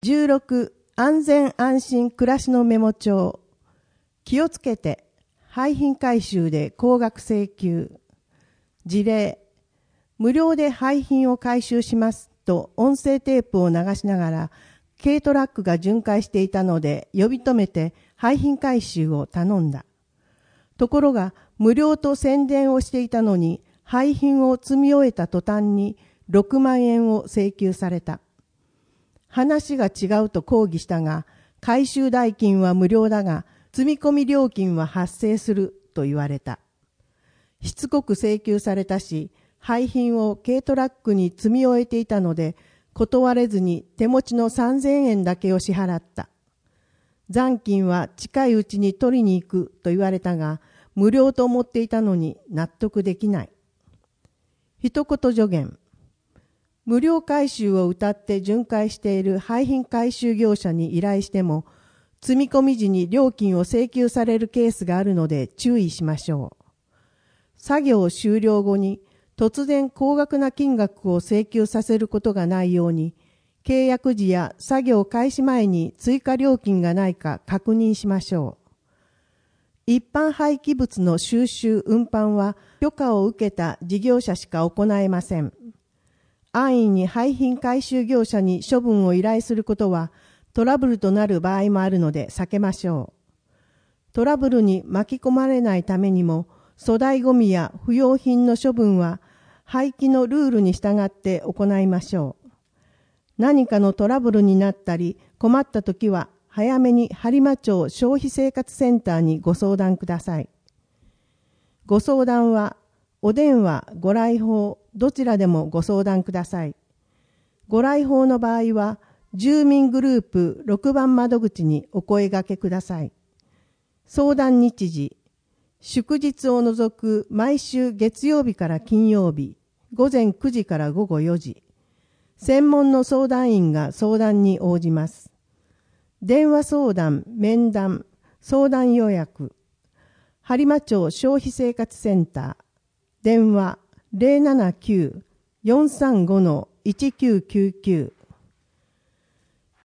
16、安全安心暮らしのメモ帳。気をつけて、廃品回収で高額請求。事例、無料で廃品を回収しますと音声テープを流しながら、軽トラックが巡回していたので呼び止めて廃品回収を頼んだ。ところが無料と宣伝をしていたのに廃品を積み終えた途端に6万円を請求された。話が違うと抗議したが、回収代金は無料だが積み込み料金は発生すると言われた。しつこく請求されたし、廃品を軽トラックに積み終えていたので、断れずに手持ちの3000円だけを支払った。残金は近いうちに取りに行くと言われたが、無料と思っていたのに納得できない。一言助言。無料回収を謳って巡回している廃品回収業者に依頼しても、積み込み時に料金を請求されるケースがあるので注意しましょう。作業終了後に突然高額な金額を請求させることがないように、契約時や作業開始前に追加料金がないか確認しましょう。一般廃棄物の収集・運搬は許可を受けた事業者しか行えません。安易に廃品回収業者に処分を依頼することはトラブルとなる場合もあるので避けましょう。トラブルに巻き込まれないためにも、粗大ごみや不要品の処分は廃棄のルールに従って行いましょう。何かのトラブルになったり困ったときは早めに播磨町消費生活センターにご相談ください。ご相談はお電話、ご来訪、どちらでもご相談ください。ご来訪の場合は住民グループ6番窓口にお声掛けください。相談日時、祝日を除く毎週月曜日から金曜日、午前9時から午後4時。専門の相談員が相談に応じます。電話相談、面談、相談予約。播磨町消費生活センター。電話 079-435-1999